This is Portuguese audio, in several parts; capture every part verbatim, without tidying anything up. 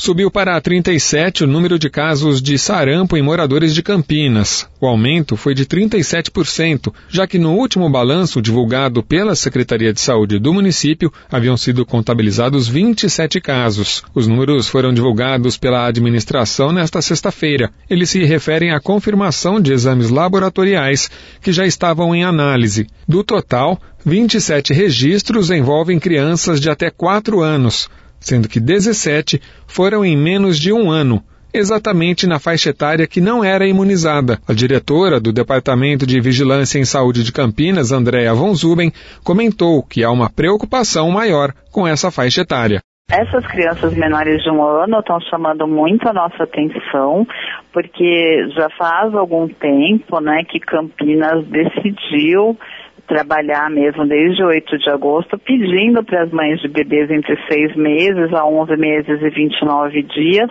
Subiu para trinta e sete o número de casos de sarampo em moradores de Campinas. O aumento foi de trinta e sete por cento, já que no último balanço divulgado pela Secretaria de Saúde do município, haviam sido contabilizados vinte e sete casos. Os números foram divulgados pela administração nesta sexta-feira. Eles se referem à confirmação de exames laboratoriais que já estavam em análise. Do total, vinte e sete registros envolvem crianças de até quatro anos, sendo que dezessete foram em menos de um ano, exatamente na faixa etária que não era imunizada. A diretora do Departamento de Vigilância em Saúde de Campinas, Andréa von Zuben, comentou que há uma preocupação maior com essa faixa etária. Essas crianças menores de um ano estão chamando muito a nossa atenção, porque já faz algum tempo, né, que Campinas decidiu trabalhar mesmo desde oito de agosto, pedindo para as mães de bebês entre seis meses a onze meses e vinte e nove dias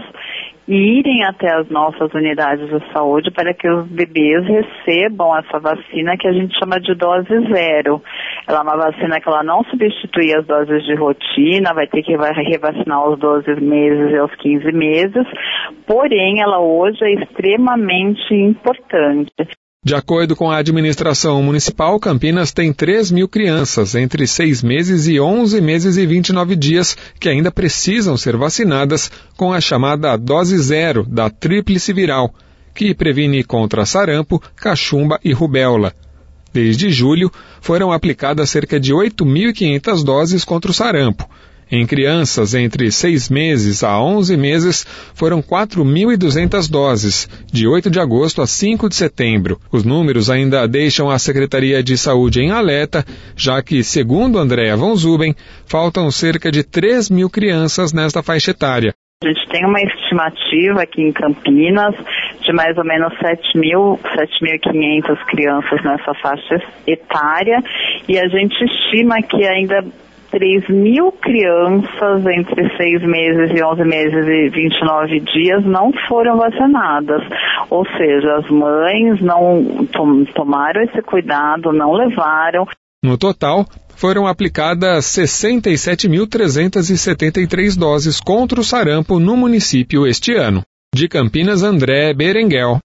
irem até as nossas unidades de saúde para que os bebês recebam essa vacina que a gente chama de dose zero. Ela é uma vacina que ela não substitui as doses de rotina, vai ter que revacinar aos doze meses e aos quinze meses, porém ela hoje é extremamente importante. De acordo com a administração municipal, Campinas tem três mil crianças entre seis meses e onze meses e vinte e nove dias que ainda precisam ser vacinadas com a chamada dose zero da tríplice viral, que previne contra sarampo, cachumba e rubéola. Desde julho, foram aplicadas cerca de oito mil e quinhentas doses contra o sarampo. Em crianças entre seis meses a onze meses, foram quatro mil e duzentas doses, de oito de agosto a cinco de setembro. Os números ainda deixam a Secretaria de Saúde em alerta, já que, segundo Andréa von Zuben, faltam cerca de três mil crianças nesta faixa etária. A gente tem uma estimativa aqui em Campinas de mais ou menos sete mil, sete mil e quinhentas crianças nessa faixa etária, e a gente estima que ainda três mil crianças entre seis meses e onze meses e vinte e nove dias não foram vacinadas. Ou seja, as mães não tom- tomaram esse cuidado, não levaram. No total, foram aplicadas sessenta e sete mil trezentas e setenta e três doses contra o sarampo no município este ano. De Campinas, André Berenguel.